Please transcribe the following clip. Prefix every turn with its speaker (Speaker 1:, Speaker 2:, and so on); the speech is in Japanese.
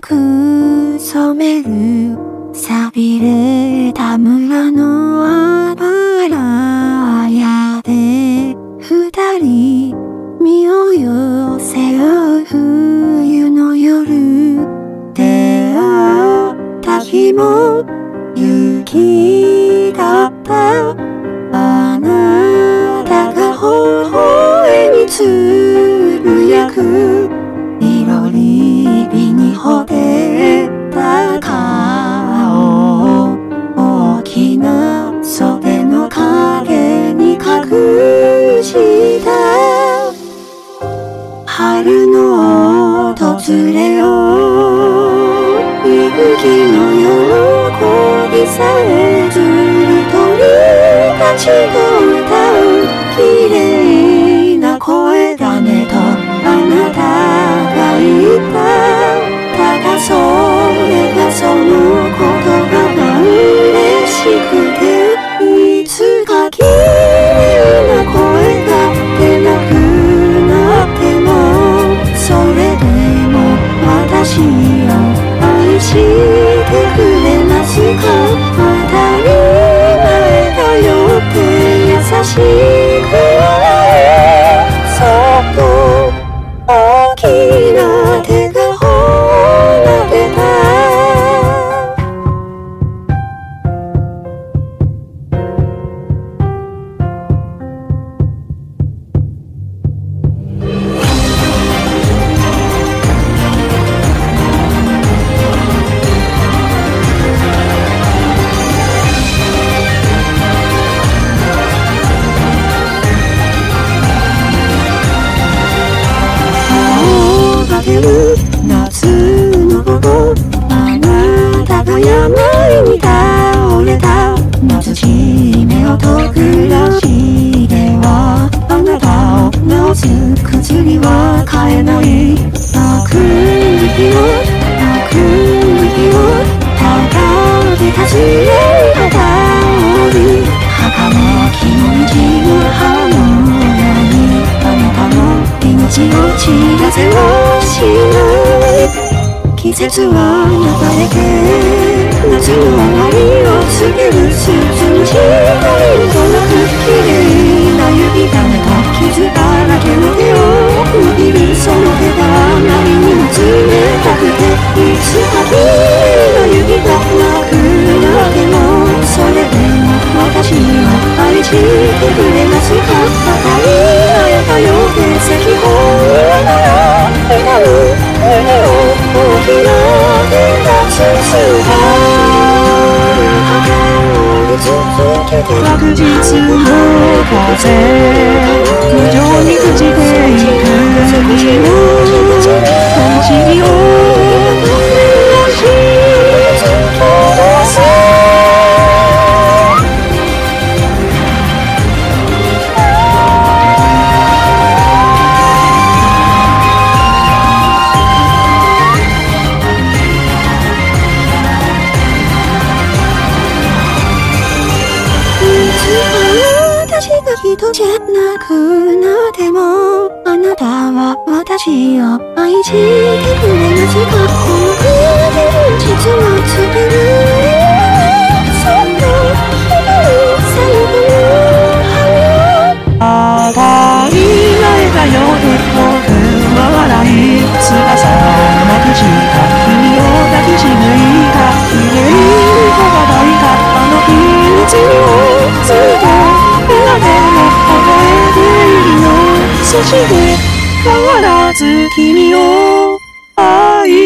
Speaker 1: く染める錆びれた村のあばら家で二人身を寄せ合う冬の夜、出会った日も雪だった。あなたが微笑みつぶやくいろり火にほてった顔、大きな袖の影に隠した春の訪れを、息の喜びさえずる鳥たちと歌う綺麗な声だねとあなたが言った。ただそれがその言葉が嬉しくて、いつか綺麗な声が出なくなっても、それでも私を愛してくれますか。当たり前だよって優しく笑え、そっと大きな手がほられた。夏の午後、あなたが病に倒れた。貧しい目をと暮らしてはあなたを治す薬は買えない。泣く息をただで尋ねたり、儚き道の葉のようにあなたの命を知らせはしない。季節は流れて夏の終わりを告げる、涼しい光となく綺麗な指がねと傷だらけの手を握る、その手があまりにも冷たくて、いつか綺麗な指がなくなっても、それでも私を愛してくれますか。当たり前だよって石膏なら願う胸を大きな手が包んだ。語り続けて
Speaker 2: 確実の風、無情に朽ちていく君の魂を照らし続けせ。
Speaker 1: 私が人じゃなくなっても、あなたは私を愛してくれますか。この国で実をつけるそんな最後の
Speaker 2: 当たり前だよと僕は笑い、翼をなくした君を抱きしめた。綺麗に輝いたあの日の罪をずっと今でも覚えているの。そして変わらず君を愛